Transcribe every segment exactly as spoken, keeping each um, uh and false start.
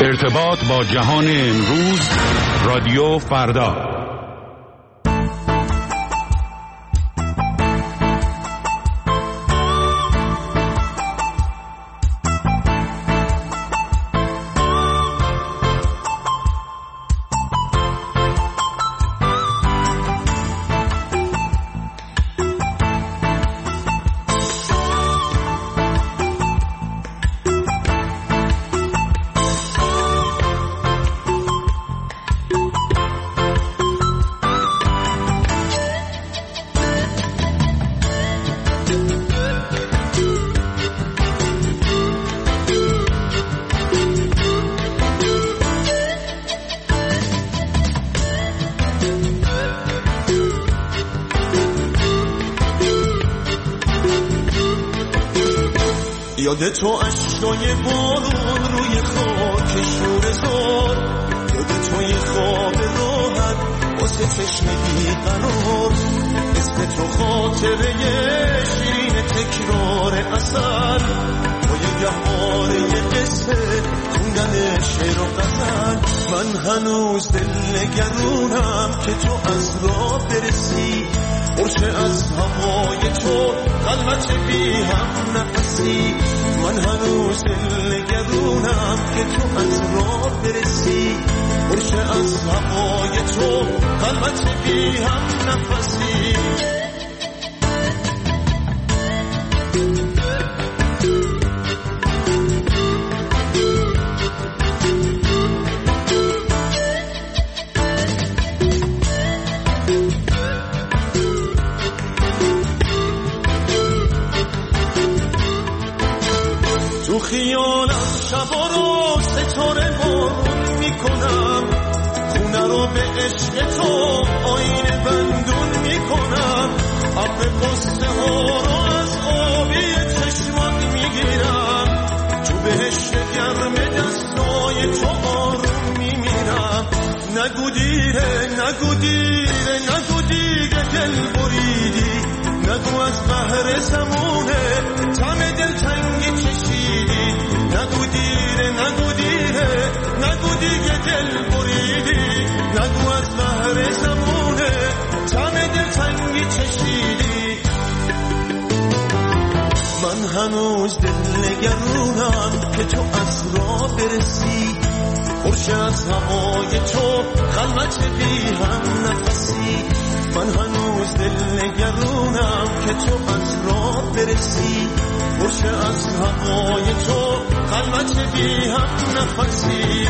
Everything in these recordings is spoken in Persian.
ارتباط با جهان امروز، رادیو فردا. یاد تو اشکای بارون روی خاک شور زار، یاد تو یه خواب راحت واسه چشم بیقرار، اسم تو خاطره شیرین تکرار اثر، با یه گهواره یه قصه خوندن شعر و غزل. من هنوز دل نگرونم که تو از راه برسی، برشه از هوای تو خلوت بی هم نفسی. من هنوز دل نگرونم که تو از راه برسی، برشه از هوای تو خلوت بی هم نفسی. تو خیالم شبا رو ستاره بارون میکنم، خونه رو به عشق تو آینه بندون میکنم، ابر قصه ها رو از آبی چشمات میگیرم، تو بهشت گرم دستای تو آروم میمیرم. نگو دیره نگو دیره نگو دیگه دل بریدی، نگو از بحر زمونه تم دل تنگی چشیدی. نگو دیره نگو دیره نگو دیگه دل بریدی، نگو از بحر زمونه تم دل تنگی چشیدی. من هنوز دل نگرونم که تو از راه برسی، خوشه از هوای تو خلوت بی هم نفسی. من هنوز دل نگرونم که تو از راه برسی، خوشه از هوای تو خلوت بی هم نفسی.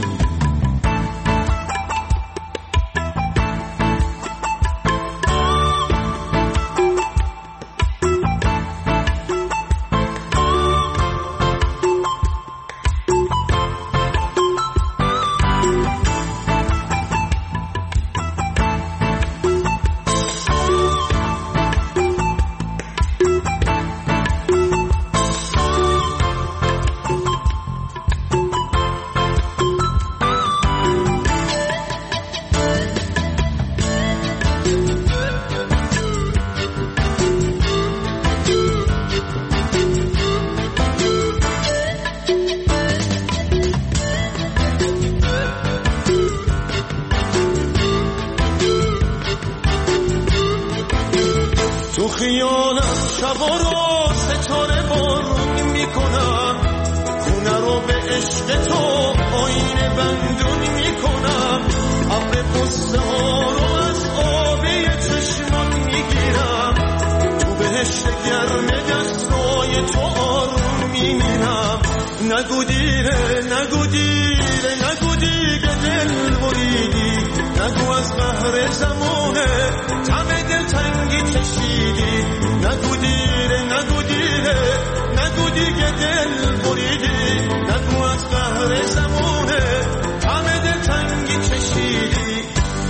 تو خیالم شبا رو ستاره بارون میکنم، خونه رو به عشق تو آینه بندون میکنم، ابر قصه ها رو از آبی چشمات میگیرم، تو بهشت گرم دستای تو آروم میمیرم. نگو دیره نگو دیره نگو دیگه دل بریدی، نگو از بحر زمونه تم دل تنگی چشیدی. نگو دیره نگو دیره نگو دیگه دل بریدی، نگو از بحر زمونه تم دل تنگی چشیدی.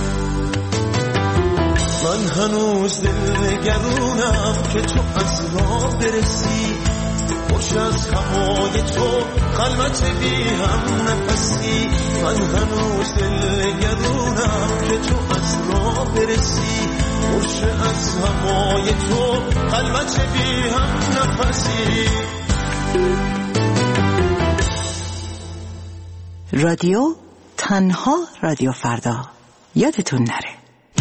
من هنوز دل نگرونم که تو از راه برسی، خوش از هوای تو خلوت بی هم نفسی. من هنوز دل نگرونم که تو از راه برسی، خوش از هوای تو خلوت بی هم نفسی. رادیو تنها رادیو فردا یادتون نره.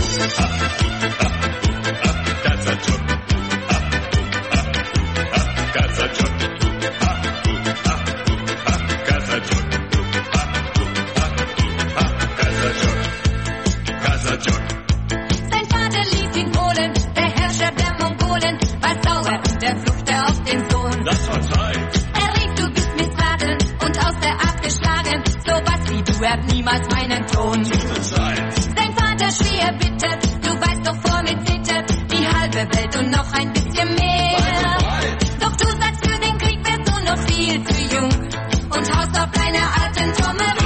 Hört niemals meinen Ton. Dein Vater schrie erbittert, du weißt doch vor mir zittert die halbe Welt und noch ein bisschen mehr. Doch du sagst, für den Krieg wärst du noch viel zu jung und haust auf deine alten Trommel rum.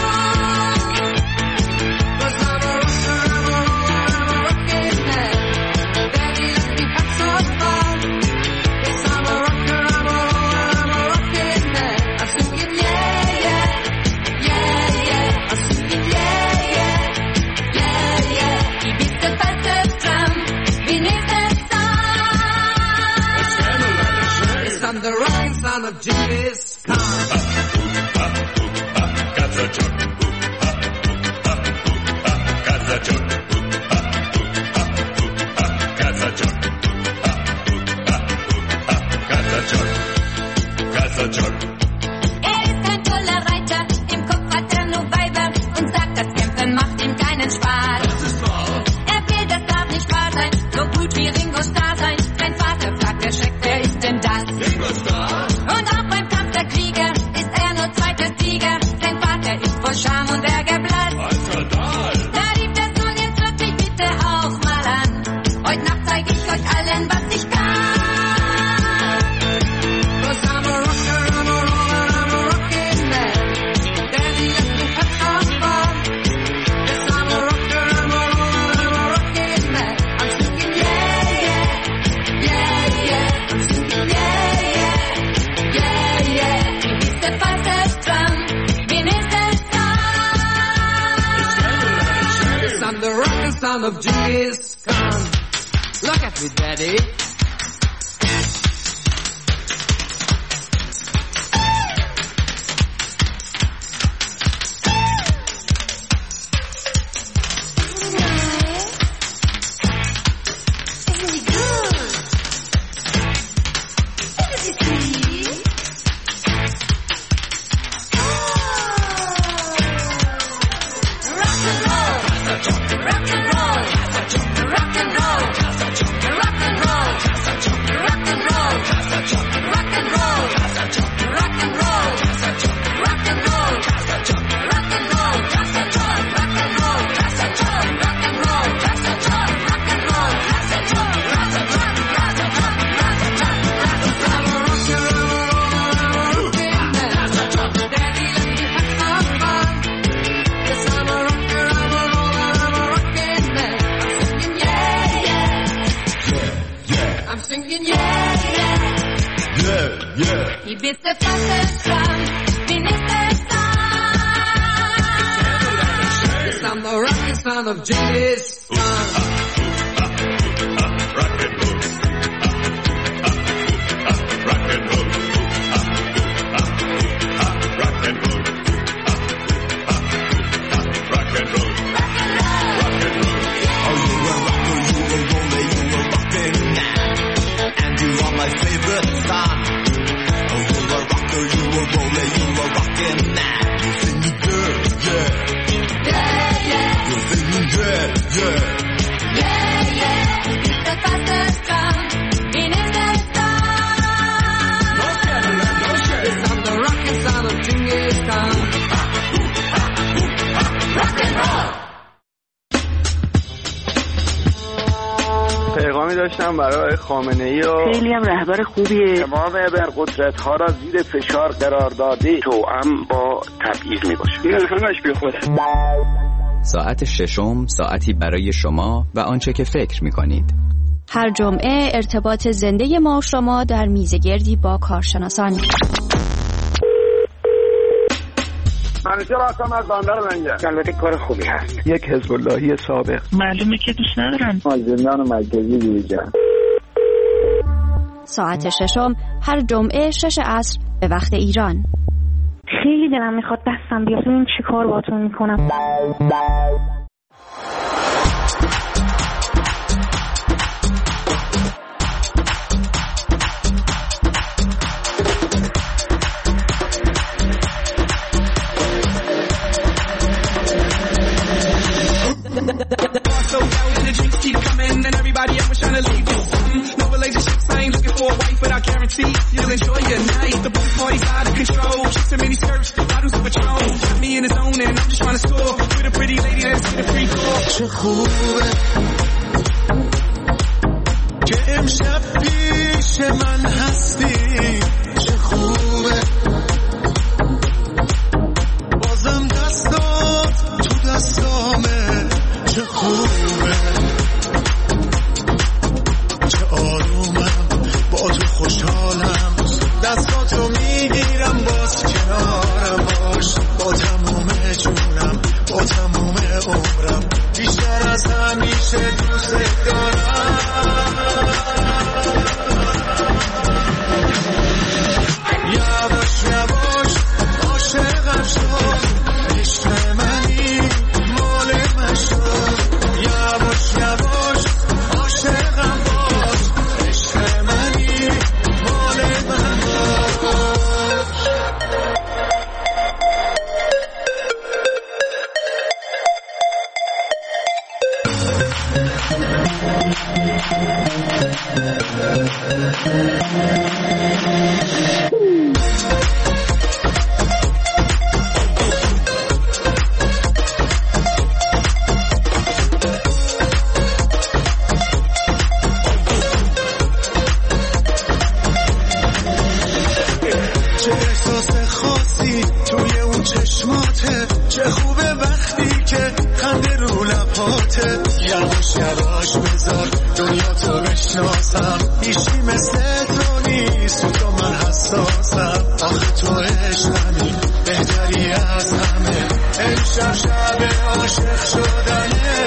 Of Genghis Khan. Er ist ein toller Reiter, im Kopf hat er nur Weiber und sagt, das Kämpfen macht ihm keinen Spaß. Er will, das darf nicht wahr sein, so gut wie Ringo Starr sein. Sein Vater fragt erschreckt, wer ist denn das? Ringo Starr. Und auch beim Kampf der Krieger ist er nur zweiter Sieger. Sein Vater ist voll Scham und Ärgerblatt. Da rief der Sohn, jetzt hört mich bitte auch mal an. Heute Nacht zeig ich euch allen, was ich kann. Cause I'm a rocker, I'm a roller, I'm a rockin' man. Daddy let me have some fun. Yes, I'm a rocker, I'm a roller, I'm a rockin' man. I'm singing yeah, yeah, yeah, yeah. I'm singing yeah, yeah. Yeah, yeah, wie ist der falsche Drum? Wen ist der Song? Yes, I'm the rockin' son of Genghis Khan. Look at me, Daddy. Of Genghis Khan. Rock and roll. Rock and roll. Rock and roll. Rock and roll. Rock and roll. Oh, you a rocker, you a roller, you a rockin' man. And you are my favorite son. Oh, you a rocker, you a roller, you a rockin' man. You sing me good, yeah. Yeah, yeah. You sing me good, yeah. Yeah, yeah. It's the fastest drum in Hindustan. No Cadillac, no shade. Yes, I'm the rockin' son of Genghis Khan. Rock and roll. پیغامی داشتم برای خامنه‌ای و خیلی هم رهبر خوبیه. تمام ابرقدرت‌ها را زیر فشار قرار داده توأم با تبعیض میباشه. این همش بی خوده. ساعت ششم ساعتی برای شما و آنچه که فکر می‌کنید. هر جمعه ارتباط زنده ما و شما در میزگردی با کارشناسان. منیجر هستم از بندر منگه. البته کار خوبی هست. یک حزب اللهی سابق. معلومه که دوست ندارم. از زندان مرکزی دیگه. ساعت ششم هر جمعه شش عصر به وقت ایران. خیلی دلم میخواد دستم بیاد این چی کار باتون میکنم. So out and the drinks keep coming and everybody else trying to leave you something. No relationships, I ain't looking for a wife, but I guarantee you'll enjoy your night. The pool party's out of control. Chicks in mini skirts, bottles of Patron. Got me in the zone and I'm just trying to score with a pretty lady that's get a free call. چه خوبه که امشب پیش من هستی. چه خوبه بازم دستات تو دستامه. چه خوبه چه آرومم با تو خوشحالم. دستاتو میگیرم باز کنارم باش. با تموم جونم با تموم عمرم بیشتر از همیشه دوست دارم. یواش یواش عاشقم شد. عشق منی مال من شد. یواش یواش عاشقم باش. عشق منی مال من باش. چه احساس خاصی توی اون چشماته. چه خوبه وقتی که خنده رو لباته. یواش یواش بذار دنیا تو بشناسم. هیچی مثل تو نیست تو من حساسم. آخه تو عشقمی بهتری از همه. امشب شب عاشق شدنه.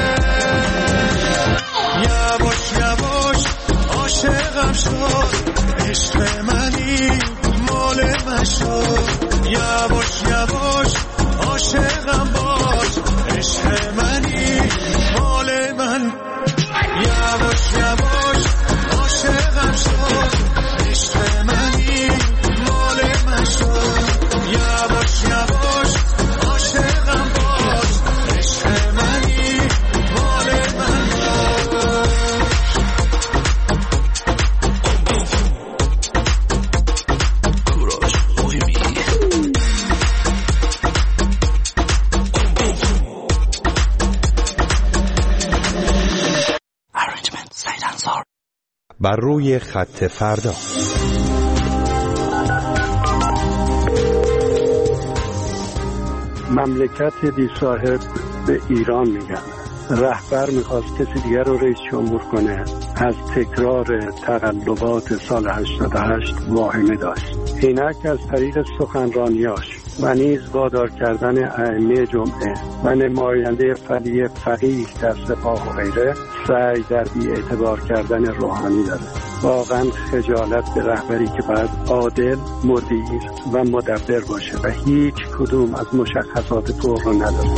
یواش یواش عاشقم شد. عشق منی مال من شد. یواش یواش عاشقم باش. عشق منی مال من. یواش یواش عاشقم شد. عشق منی مال من شد. یواش یواش عاشقم باش. عشق منی مال من باش. بر روی خط فردا. مملکت بی صاحب به ایران میگن. رهبر میخواست کسی دیگر رو رئیس جمهور کنه. از تکرار تقلبات سال هشتاد و هشت واهمه داشت. اینک از طریق سخنرانیاش و نیز وادار کردن ائمه جمعه و نماینده فعلی فقیه در سپاه و غیره سعی در بی اعتبار کردن روحانی داره. واقعا خجالت به رهبری که باید عادل، مدیر و مدبر باشه و هیچ کدوم از مشخصات فوق رو نداره.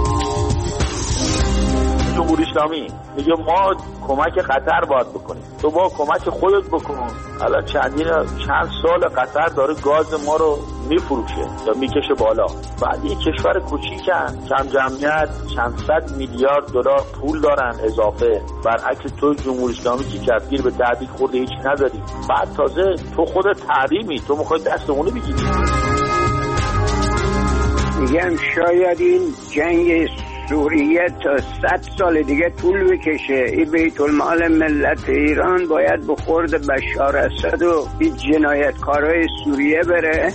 جمهوری اسلامی میگه ما کمک قطر باید بکنیم. تو با کمک خودت بکن. الان چندین چند سال قطر داره گاز ما رو میفروشه یا میکشه بالا. بعد یه کشور کوچیکن، کم جمعیت، چند صد میلیارد دلار پول دارن اضافه. برعکس تو جمهوری اسلامی که کفگیر به تهدید خورده هیچ نداری. بعد تازه تو خودت تحریمی، تو میخوای دست اونو بگیری. میگم شاید این جنگ سوریه تا صد سال دیگه طول بکشه. این بیت المال ملت ایران باید به خورد بشار اسد و این جنایتکارای سوریه بره.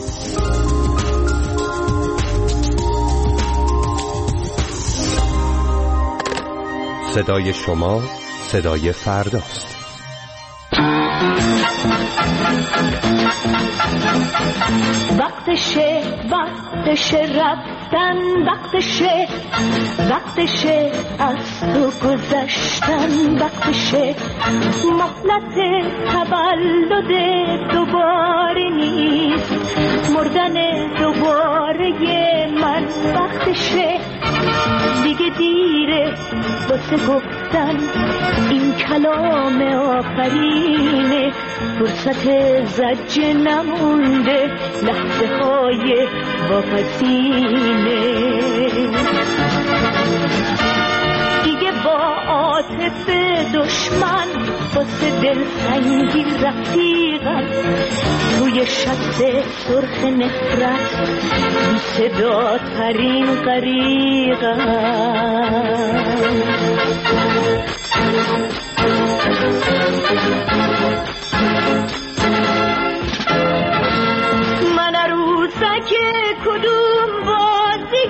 صدای شما صدای فرداست. وقتشه وقتشه رفتن، وقتشه وقتشه از تو گذشتن، وقتشه مهلت تولد دوباره نیست، مردن دوباره من، وقتشه دیگه دیره واسه گفتن این کلام آخرینه، فرصت زجه نمونده، لحظه های واپسینه، دیگه با عاطف دشمن واسه دلسنگی رفیقم، روی شط سرخ نفرت بی صدا ترین غریقم. من عروسک کدوم بازی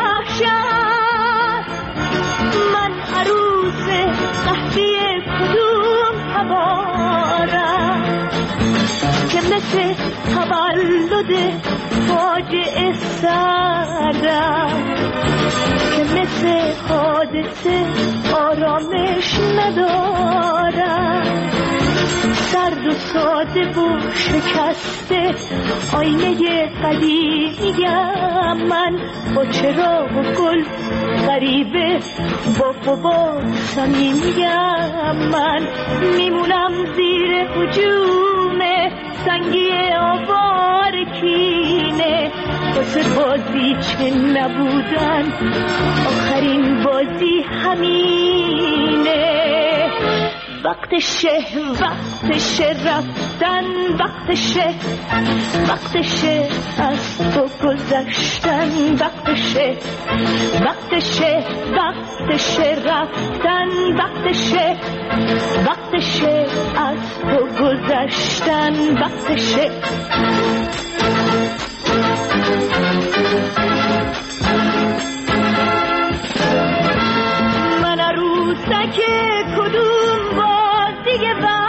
وحشت، من عروس قهوه کدوم هوارم که مثل تولد فاجعه سردم، که مثل حادثه آرامش ندارم، سرد و ساده و شکسته آینه قدیمیم من، با چراغ و گل غریبه با بابا صمیمیم من، میمونم زیر هجوم سنگی آوار کینه، واسه بازی چه نبودن آخرین بازی همینه، وقتشه وقتشه رفتن، وقتشه وقتشه از تو گذشتن، وقتشه وقتشه وقتشه رفتن، وقتشه وقتشه از تو گذشتن، وقتشه. من عروسک کدوم بازی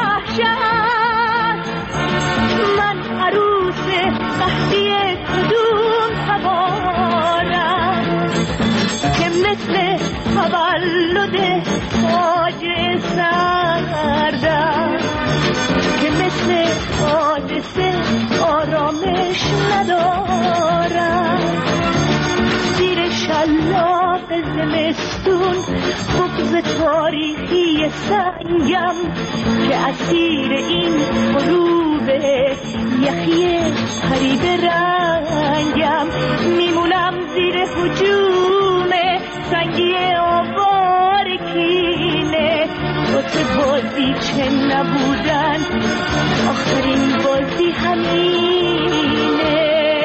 وحشت، من عروس قهوه کدوم هوارم که مثل تولد فاجعه سردم، که مثل حادثه آرامش ندارم، زیر شلاق زمستون بغض تاریخی سنگم که اسیر این غروب یخی قریب رنگم، میمونم زیر هجوم سنگی آوار کینه، واسه بازی چه نبودن آخرین بازی همینه،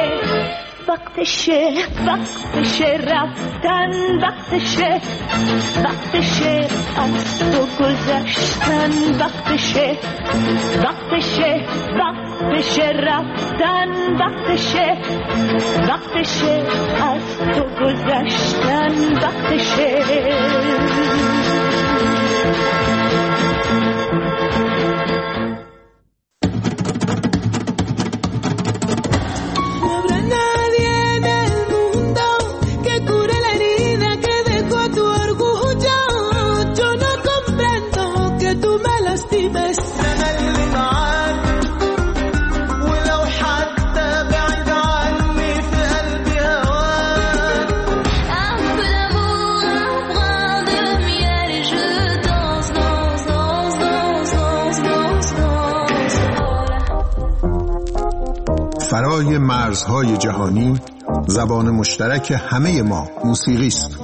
وقتشه وقتشه رفتن، وقتشه وقتشه از تو گذشتن، وقتشه وقتشه وقتشه رفتن، وقتشه وقتشه از تو گذشتن، وقتشه. فرای مرزهای جهانی، زبان مشترک همه ما موسیقی است.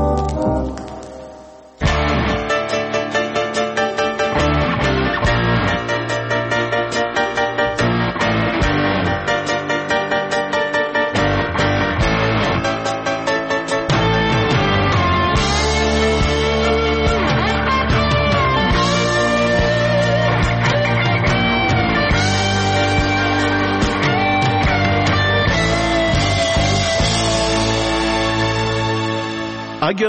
اگه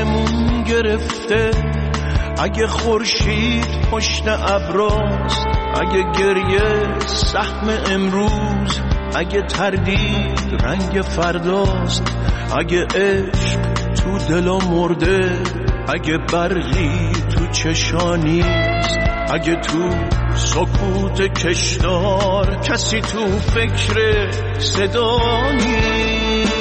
آسمون گرفته، اگه خورشید پشت ابراست، اگه گریه سهم امروز، اگه تردید رنگ فرداست، اگه عشق تو دلا مرده، اگه برقی تو چشانیست، اگه تو سکوت کشدار کسی تو فکر صدا نیست.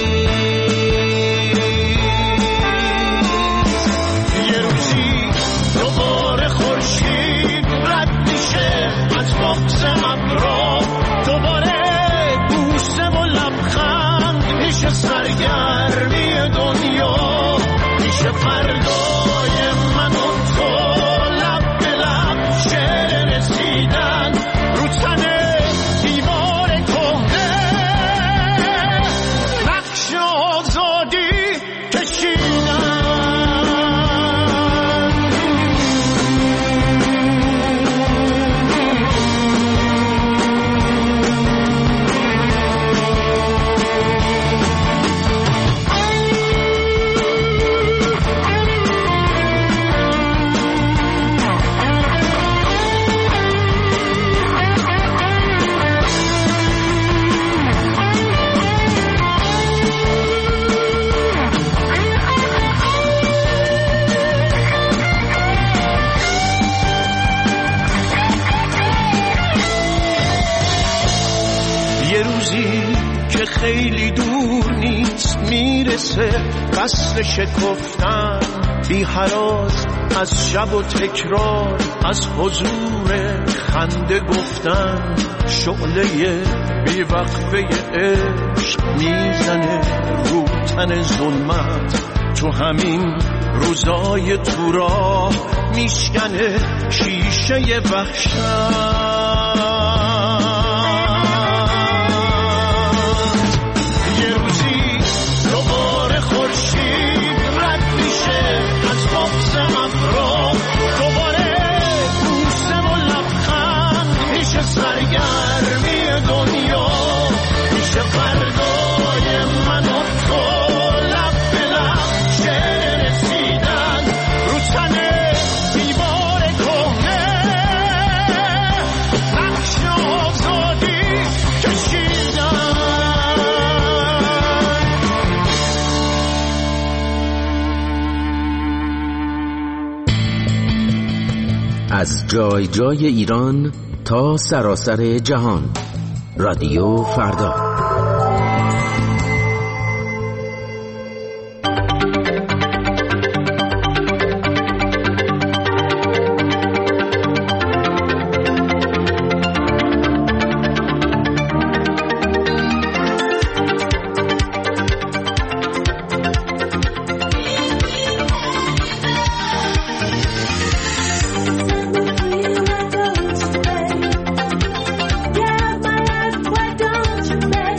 یه روزی دوباره خورشید رد میشه از باغ ابرا، دوباره بوسه و لبخند میشه سرگرمی دنیا، میشه فردای من و تو لب به لب شعر رسیدن رو تن دیوار کهنه، نقش آزادی کشیدن. خیلی دور نیست میرسه فصل شکفتن، بی هراس از شب و تکرار، از حضور خنده گفتن، شعله بی وقفه عشق میزنه رو تن ظلمت، تو همین روزای تو راه میشکنه شیشه وحشت. سرگرمی دنیا میشه فردای من و تو لب به لب شعر رسیدن رو تن دیوار کهنه، نقش آزادی کشیدن. از جای جای ایران تا سراسر جهان، رادیو فردا. Why don't you make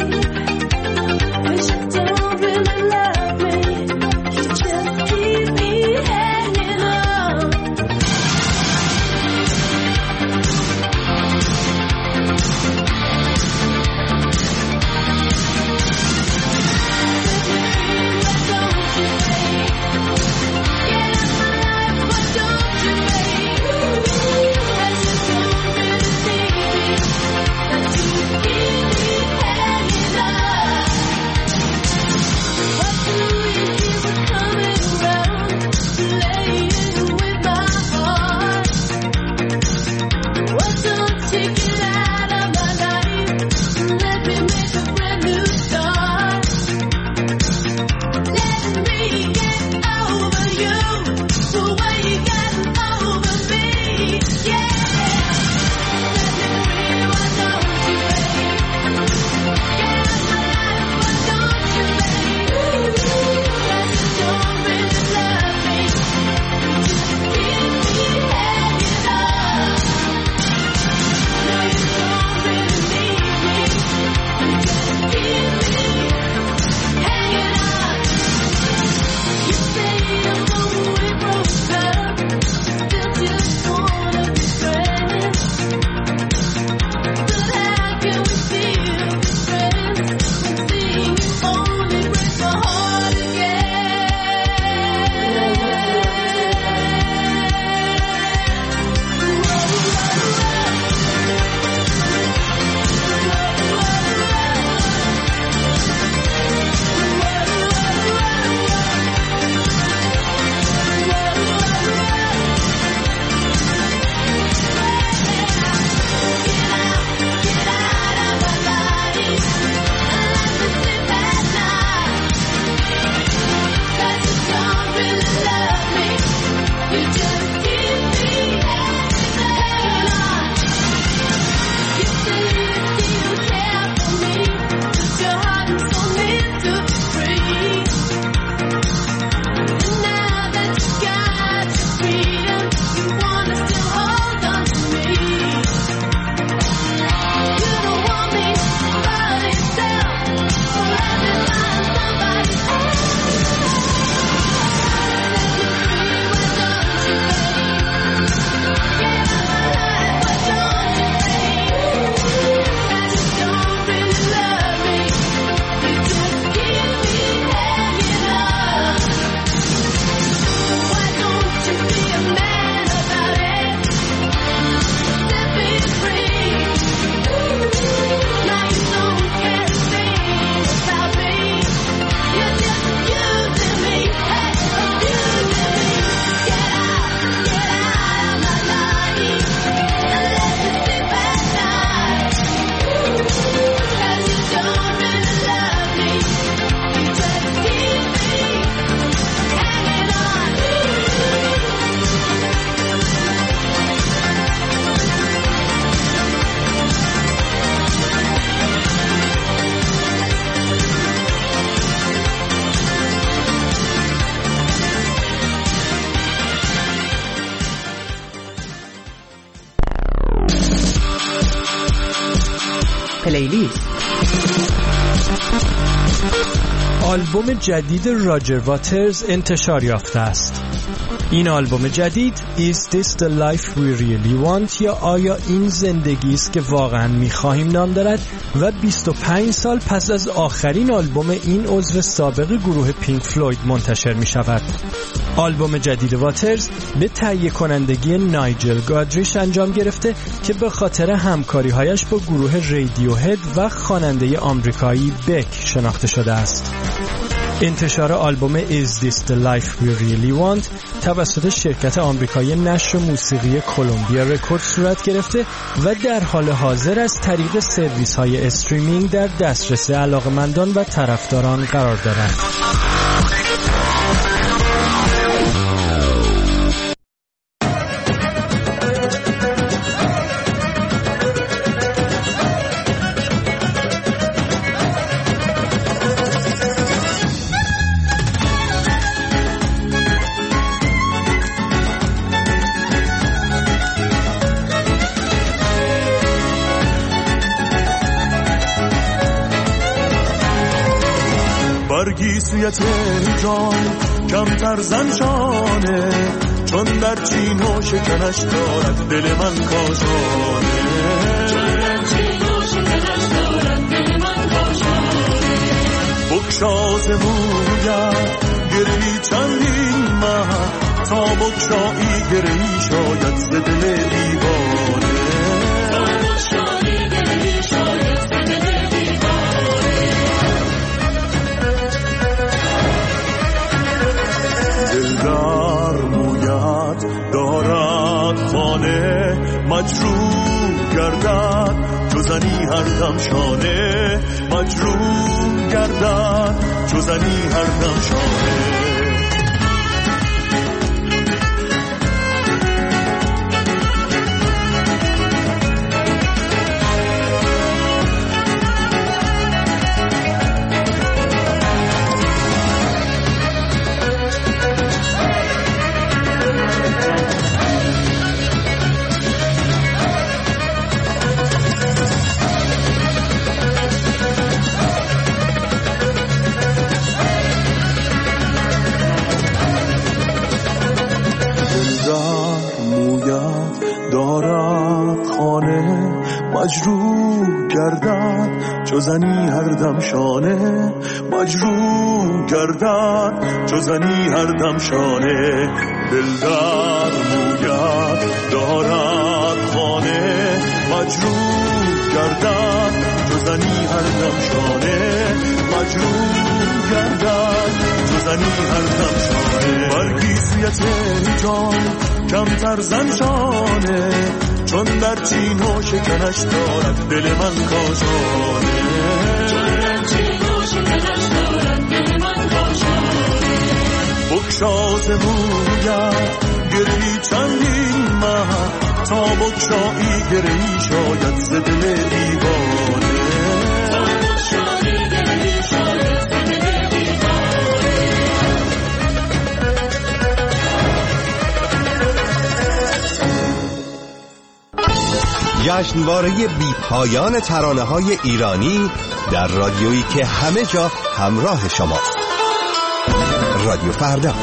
آلبوم جدید راجر واترز انتشار یافته است. این آلبوم جدید Is This the Life We Really Want یا آیا این زندگی است که واقعا می‌خواهیم نام دارد و بیست و پنج سال پس از آخرین آلبوم این عضو سابق گروه پینک فلوید منتشر می‌شود. آلبوم جدید واترز به تهیه کنندگی نایجل گادریش انجام گرفته که به خاطر همکاری‌هایش با گروه رادیوهد و خواننده آمریکایی بک شناخته شده است. انتشار آلبوم Is This the Life We Really Want توسط شرکت آمریکایی نشر موسیقی کلمبیا رکورد صورت گرفته و در حال حاضر از طریق سرویس های استریمینگ در دسترس علاقمندان و طرفداران قرار دارد. برگی سوی تهران کمتر زنشانه، چون در چین و شکنش دارد دل من کاشانه، چون در چین و شکنش دارد دل من کاشانه. بکشاز موید گرهی چندین مه، تا بکشایی گرهی شاید ز دل دیوانه، تا بکشایی گرهی شاید ز دل دلدار موید دارد خانه، مجروح گردد چو زنی هر دم شانه، مجروح گردد چو زنی هر دم شانه. مجروح گردد چو زنی هر دم شانه، مجروح گردد چو زنی هر دم شانه. دلدار موید دارد خانه، مجروح گردد چو زنی هر دم شانه، مجروح گردد چو زنی هر دم شانه. برگی سوی تهران کمتر زنشانه، چون در چین و شکنش دارد دل من کاشانه، چون در چین و شکنش دارد دل من کاشانه. بکشاز موید گرهی چندین مه، تا بکشایی گرهی شاید ز دل دیوانه، تا بکشایی گرهی شاید ز دل دیوانه. جشنواره بی پایان ترانه‌های ایرانی در رادیویی که همه جا همراه شماست. رادیو فردا.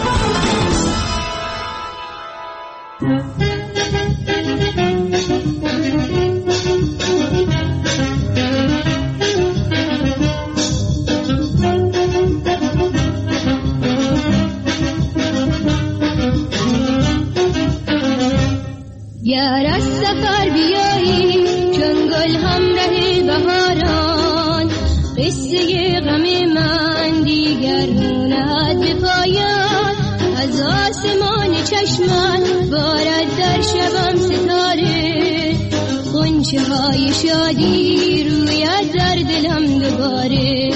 گر از سفر بیایی چون گل همراه بهاران، قصه غم من دیگر نهد به پایان. از آسمان چشمت بارد در شبم ستاره، غنچه های شادی روید در دلم دوباره.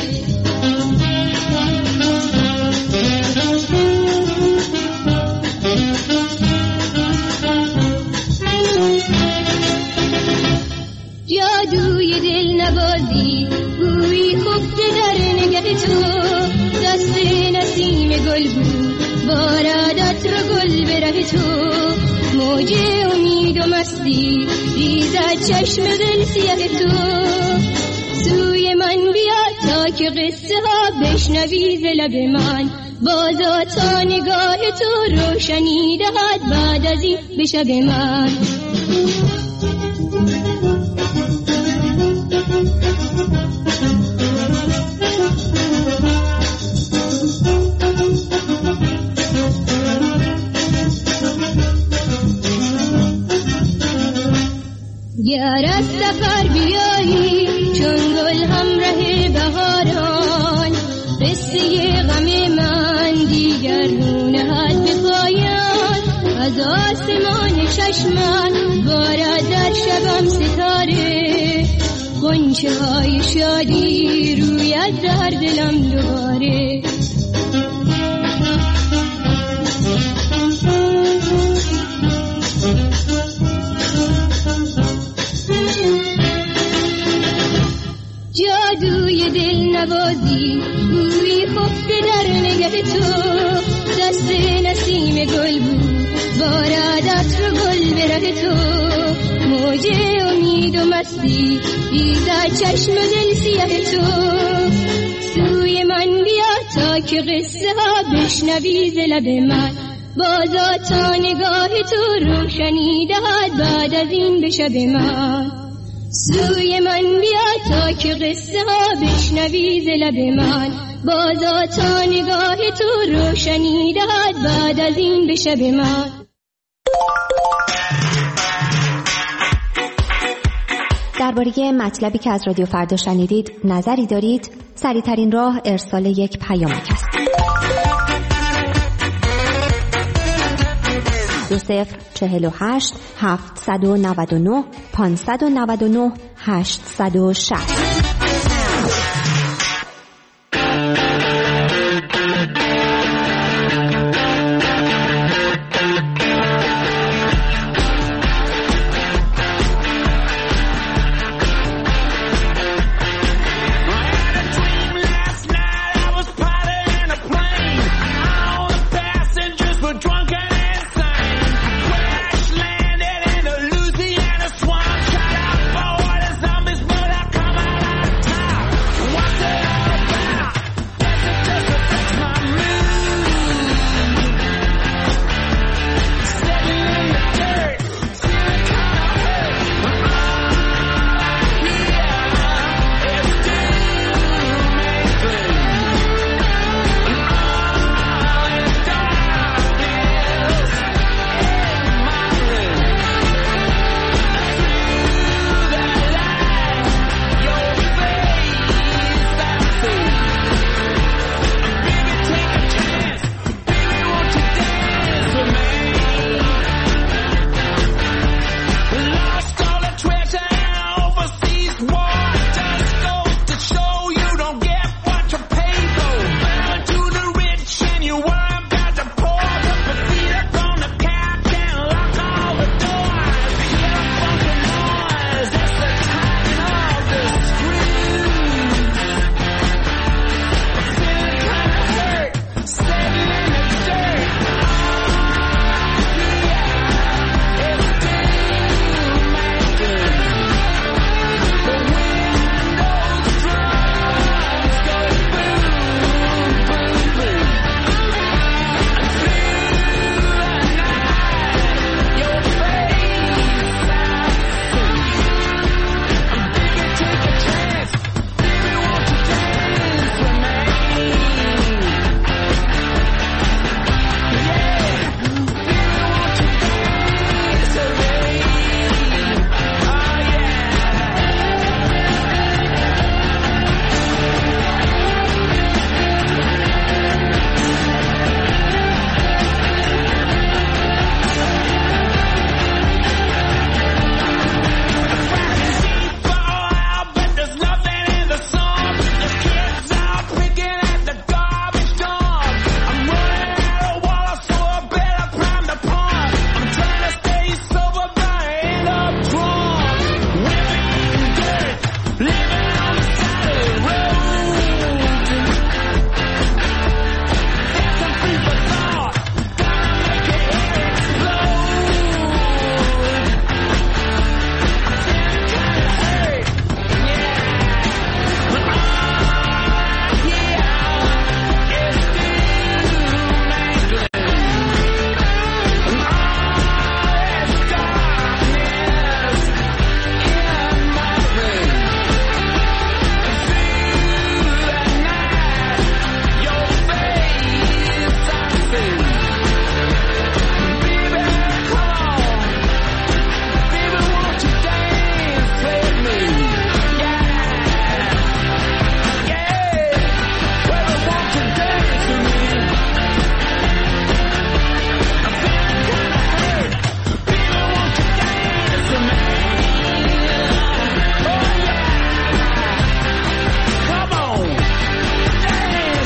جادوی دل نوازی بوی خفته در نگه تو، دست نسیم گل بود بارد عطر گل به ره تو. موج امید و مستی ریزد چشم دل سیاه تو، سوی من بیا تا که قصه ها بشنوی ز لب من. بازا تا نگاه تو روشنی دهد بعد از این به شب من. گر از سفر بیایی چون گل همراه بهاران، قصه غم من دیگر نونهد به پایان. از آسمان چشمم بارد در شبم ستاره، غنچه های شادی روید در دلم دوباره. جادوی دل نوازی بوی خفته در نگه تو، دست نسیم گل بود بارد عطر گل به ره تو. موج امید و مستی دیزد چشم دل سیاه تو. سوی من بیا تا که قصه ها بشنوی ز لب من. بازا تا نگاه تو روشنی دهد بعد از این به شب من. سوی من بیا تا که قصه ها بشنوی ز لب من. بازا تا نگاه تو روشنی دهد بعد از این به شب من. درباره مطلبی که از رادیو فردا شنیدید نظری دارید؟ سریع‌ترین راه ارسال یک پیامک است. دو صفر چهل و هشت هفتصد و نود و نه پانصد و نود و نه هشتصد و شصت.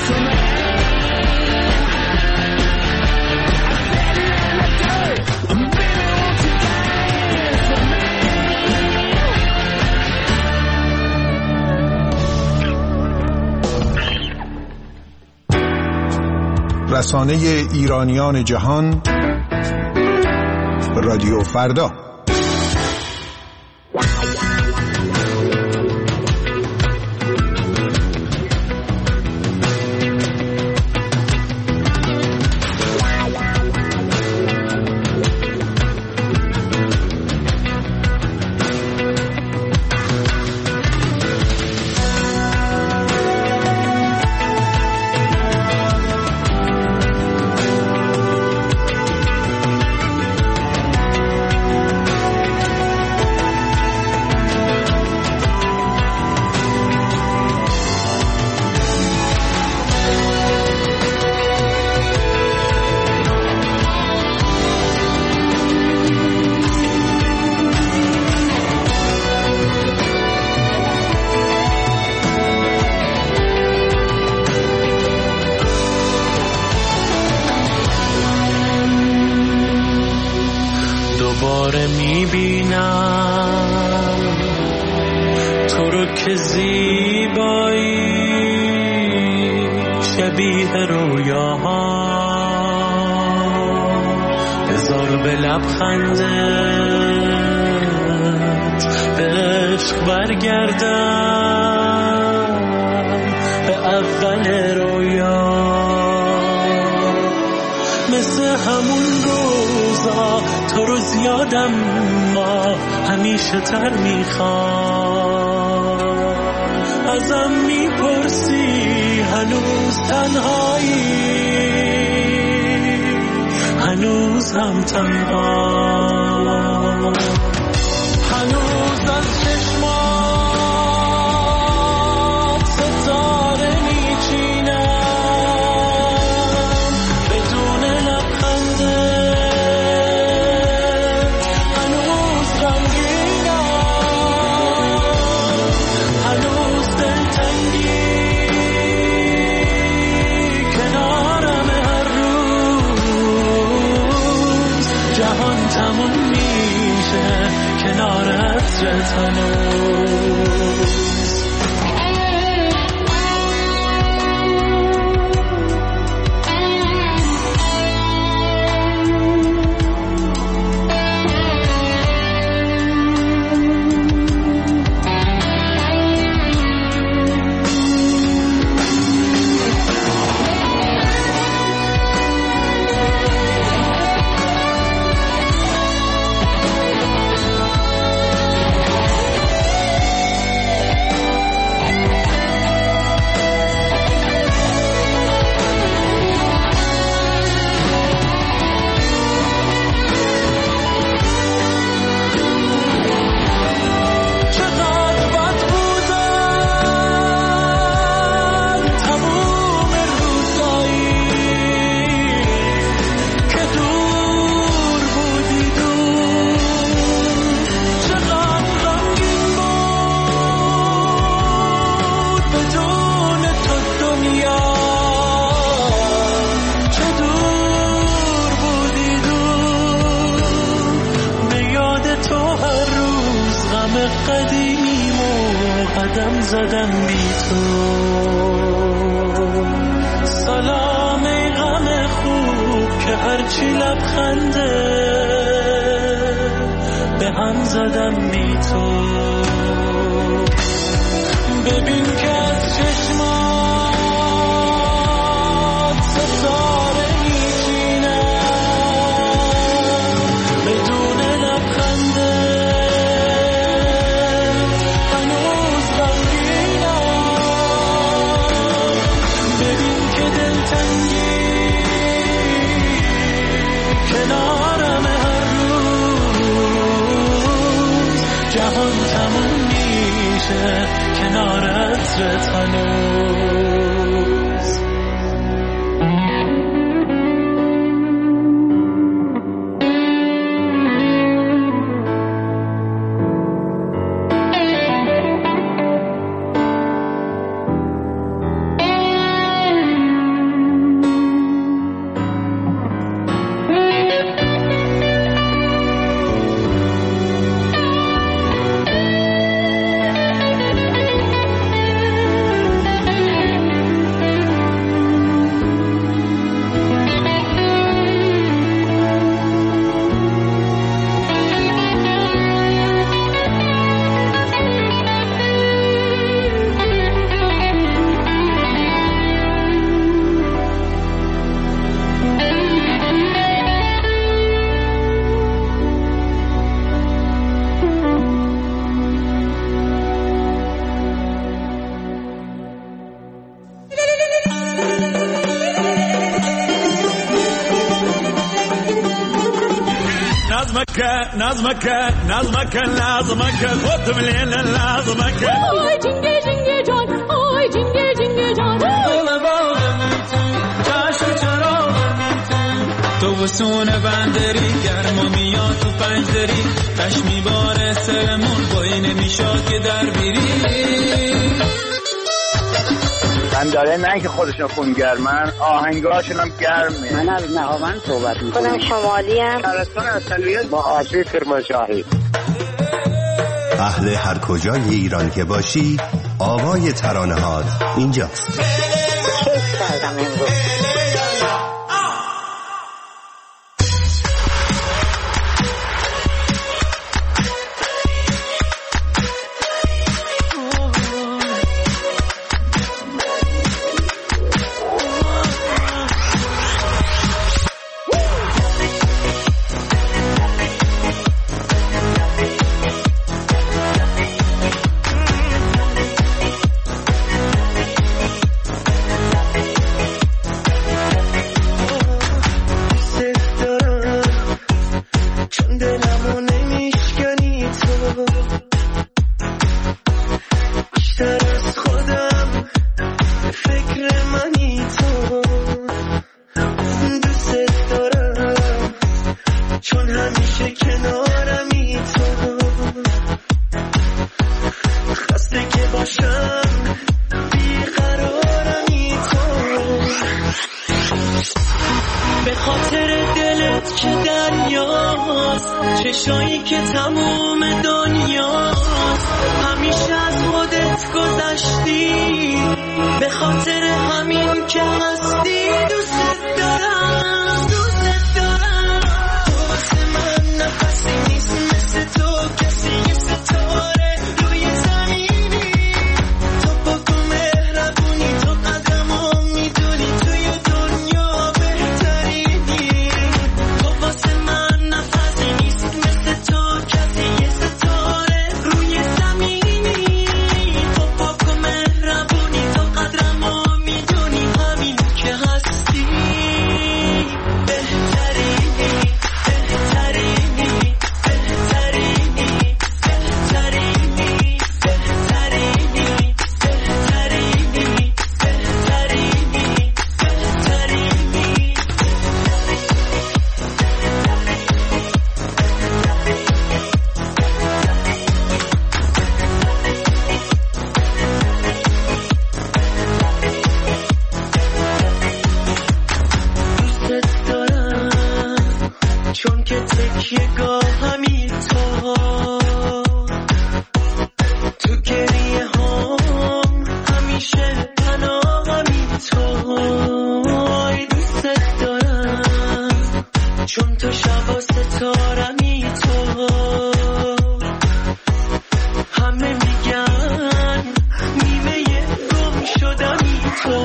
رسانه ایرانیان جهان، رادیو فردا. دوباره میبینم تو رو که زیبایی شبیه رویاها، بذار به لبخندت به عشق برگردم به اول رویا، مثل همون روزا تو رو زیادم ما همیشه تر میخوام، ازم میپرسی هنوز تنهایی، هنوز هم تنها، هنوز از چشمات ستاره میچینم بدون لبخندت، هنوز غمگینم، هنوز دلتنگی کنارم هر روز، جهان تموم میشه کنارت هنوز. قدم زدم بی تو، سلام ای غم خوب که هرچی لبخنده به هم زدم بی تو، ببین که از چشمات ستاره میچینم بدون لبخنده، کنارم هر روز، جهان تموم میشه کنارت هنوز. نظمك نظمك لازمك خد مليل لازمك آی جنگه جنگه جان آی جنگه جنگه جان تو وسونه بندری گرما میاد تو پنجدری کش میباره سرمون بایی نمیشاد که در بیری من داره نه که خودشون خونگرمن آهنگاشون هم گرمه. من از نهاوند صحبت میکنم. خودم شمالی هم شهرستان اصلیت با آسی کرمانشاهی. اهل هر کجای ایران که باشی آوای ترانه هات اینجاست. کیف کردم امروز. چشایی که تموم دنیاست همیشه از خودت گذشتی به خاطر همین که هستی دوست دارم دوست دارم تو واسه من نفسی نیست مثل تو کسی یه ستاره روی زمینی تو پاک و مهربونی تو قدرمو میدونی توی دنیا بهترینی تو واسه من نفسی نیست مثل تو کسی یه ستاره روی زمینی تو پاک و مهربونی تو قدرمو میدونی همین که هستی بهترینی بهترینی بهترینی بهترینی بهترینی بهترینی بهترینی دوست دارم چون که تکیه گاهمی تو تو گریه هم همیشه پناهمی تو ای دوست دارم چون تو شب ستارمی تو همه میگن نیمه گم شدنی تو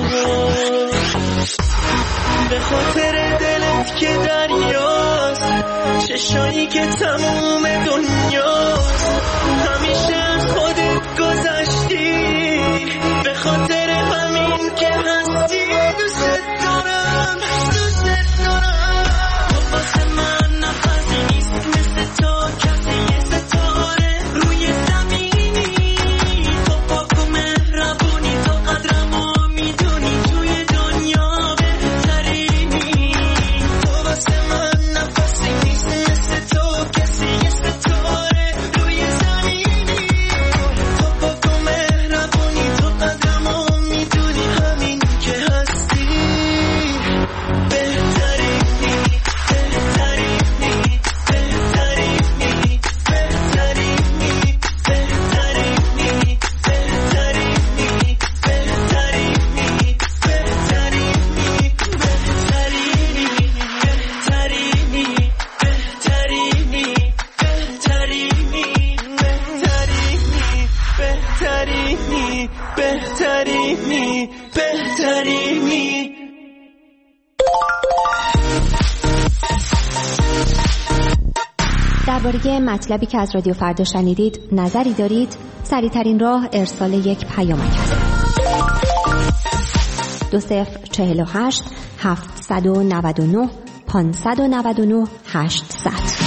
به خاطر دلت که دریاست چشایی که تموم دنیاست همیشه از خودت گذشتی به خاطر همین که هستی دوست دارم دوست دارم تو واسه من نفسی نیست مثل تو کسی یه ستاره روی زمینی تو پاک و مهربونی تو قدرمو میدونی توی دنیا بهترینی تو واسه من نفسی نیست مثل تو کسی یه ستاره روی زمینی تو پاک و مهربونی تو قدرمو میدونی همین که هستی بهترینی بهترینی بهترینی بهترینی بهترینی بهترینی بهترینی بهترینی بهترینی بهترینی بهترینی بهترینی بهترینی بهترینی درباره مطلبی که از رادیو فردا شنیدید نظری دارید؟ سریع‌ترین راه ارسال یک پیامک است. دو صفر چهل و هشت هفتصد و نود و نه پانصد و نود و نه هشتصد.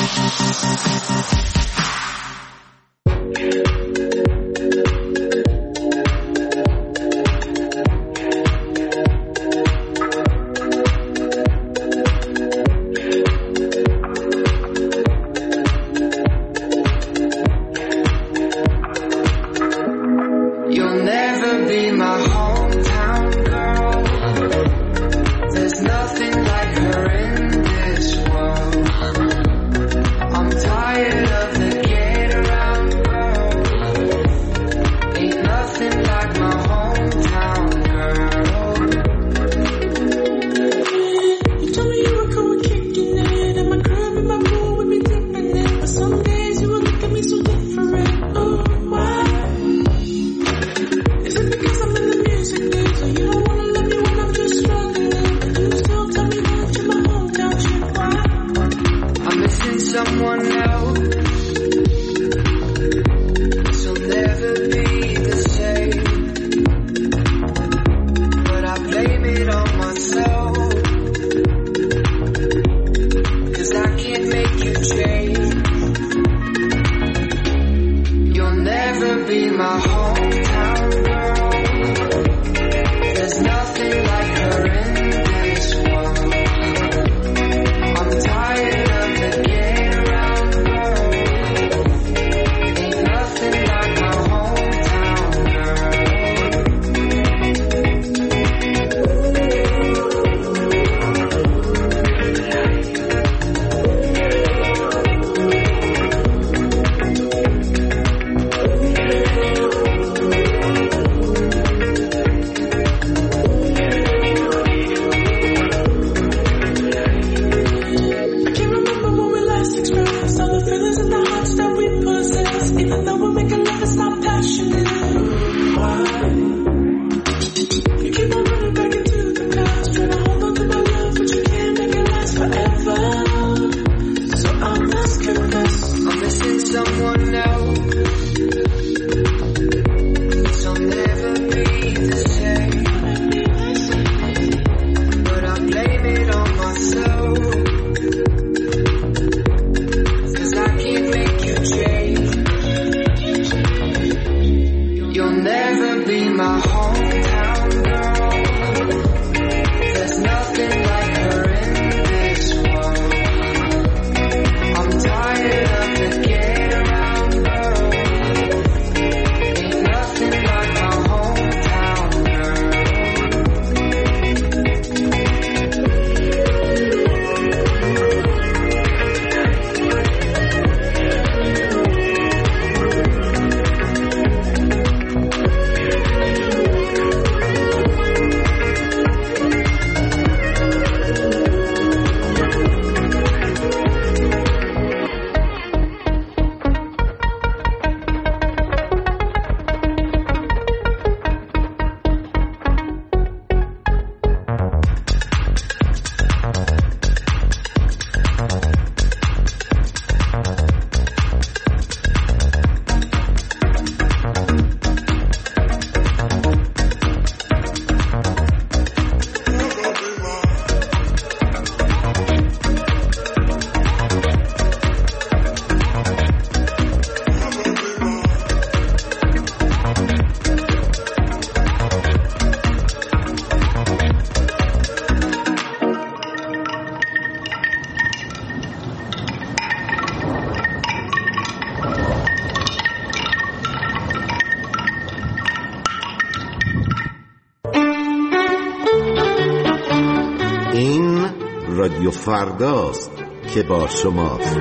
رادیو فرداست که با شماست.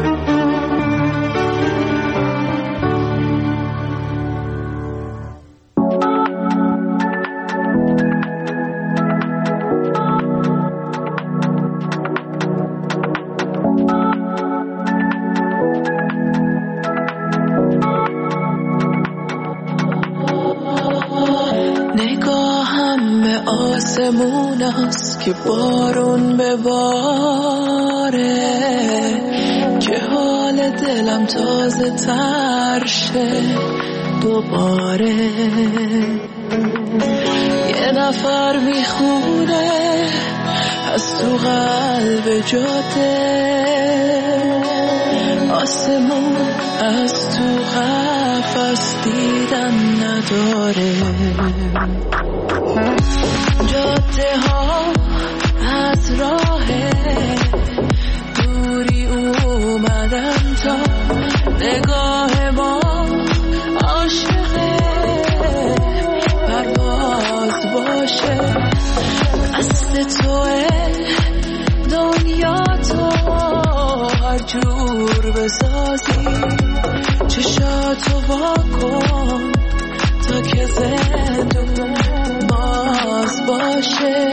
نگاهم به آسمون است که بارون بباره، که حال دلم تازه تر شه دوباره. یه نفر میخونه از تو قلب جاده، آسمون از تو قفس دیدن نداره، جاده ها از راه دوری اومدن تا نگاه ما عاشقه پرواز باشه، دست توه دنیا تو هر جور بسازی، چشاتو واکن تا که زندون باز باشه،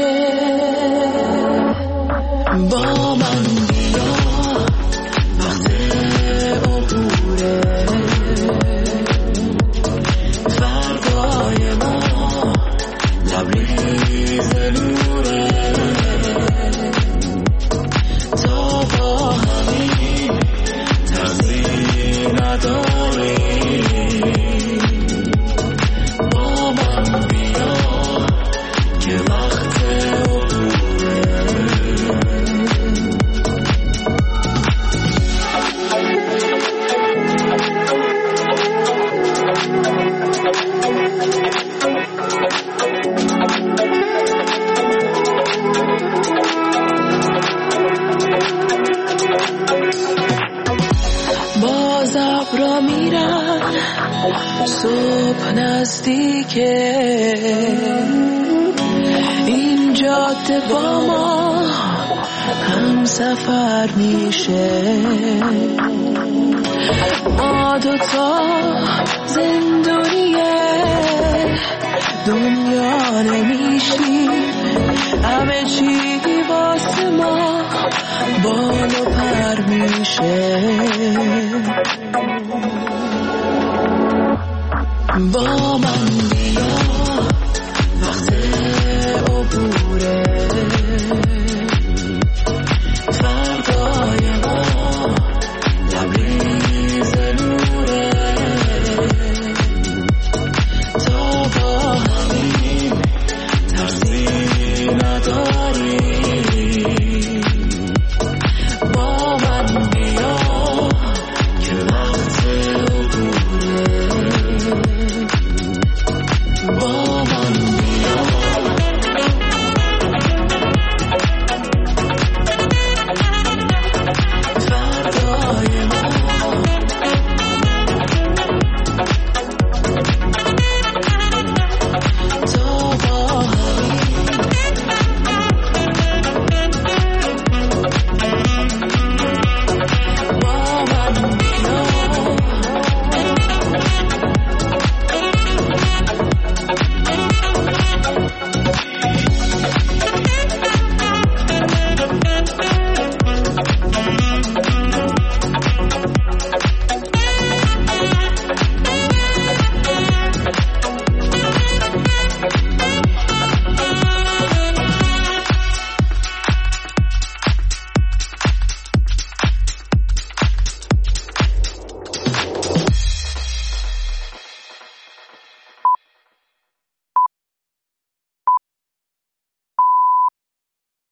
با من بیا وقت عبوره، فردای ما لبریز نوره، تا با همین ترسی نداری، با من بیا که وقت باز ابرا میرن صبح نزدیکه، این جاده با ما هم سفر میشه، ما دوتا زندونیه دنیا نمیشی، همه چی واسه ما بال و پر میشه، با من بیا